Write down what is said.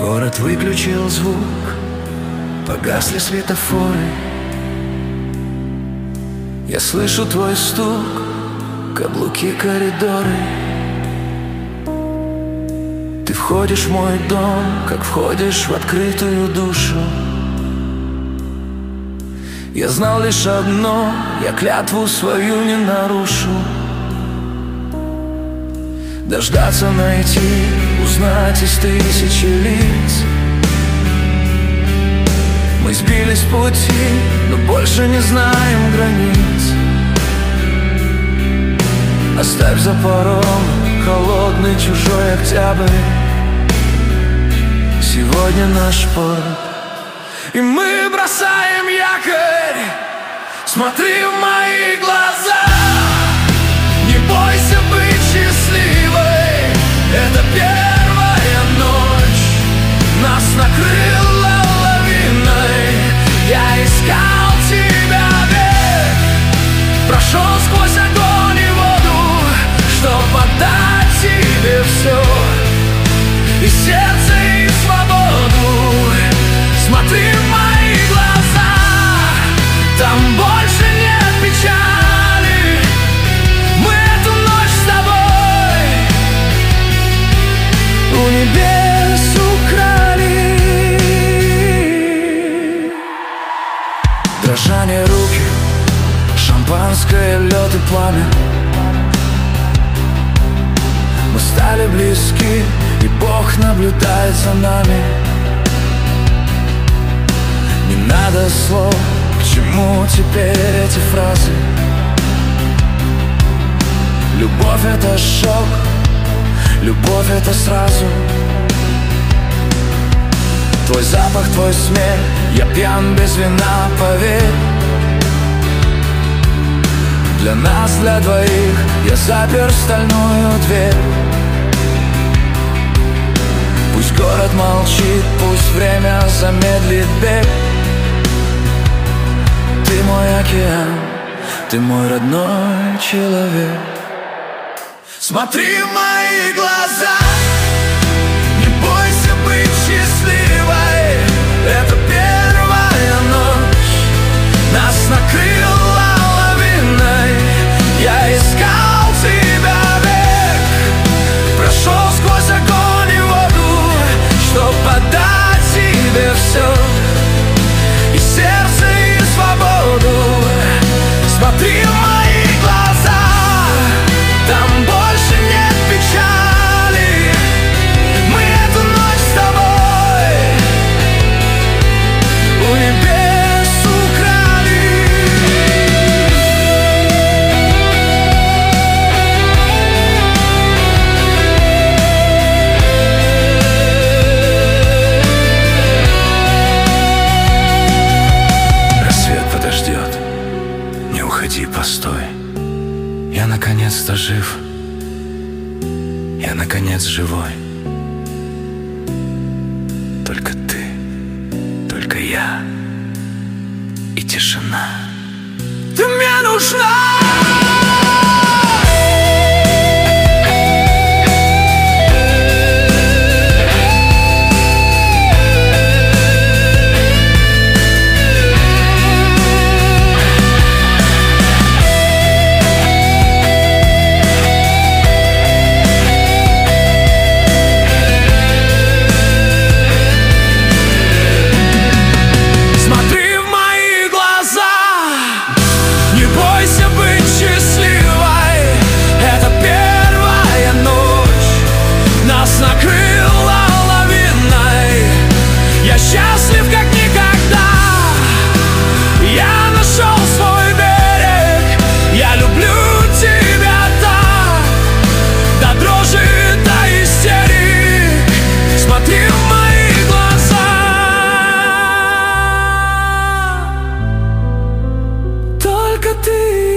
Город выключил звук, погасли светофоры. Я слышу твой стук, каблуки, коридоры. Ты входишь в мой дом, как входишь в открытую душу. Я знал лишь одно, я клятву свою не нарушу. Дождаться, найти, узнать из тысячи лиц. Мы сбились с пути, но больше не знаем границ. Оставь за порогом холодный чужой октябрь. Сегодня наш порт, и мы бросаем якорь. Смотри в мои глаза, не бойся быть счастливой. Это первая ночь, нас накрыла лавиной. Я искал тебя век, прошел сквозь огонь и воду, чтоб отдать тебе все, и сердце, и свободу. Смотри в мои глаза, там больше нет печали. Мы эту ночь с тобой у небес украли. Дрожание руки, шампанское, лед и пламя. Мы стали близки, и Бог наблюдает за нами. Не надо слов, к чему теперь эти фразы? Любовь — это шок, любовь — это сразу. Твой запах, твой смех, я пьян без вина, поверь. Для нас, для двоих, я запер стальную дверь. Пусть город молчит, пусть время замедлит бег. Ты мой океан, ты мой родной человек. Смотри в мои глаза, не бойся быть счастливой. Это первая ночь, нас накрыла лавиной. Я искал тебя век, прошел сквозь огонь и воду, чтоб отдать тебе все, и сердце, и свободу. Смотри в мои глаза, там больше нет печали. Мы эту ночь с тобой у небес украли. Рассвет подождет, не уходи, постой. Я наконец-то жив, я наконец живой. Только ты, только я и тишина. Ты мне нужна. Счастлив как никогда, я нашел свой берег. Я люблю тебя так, до дрожи, до истерик. Смотри в мои глаза, только ты.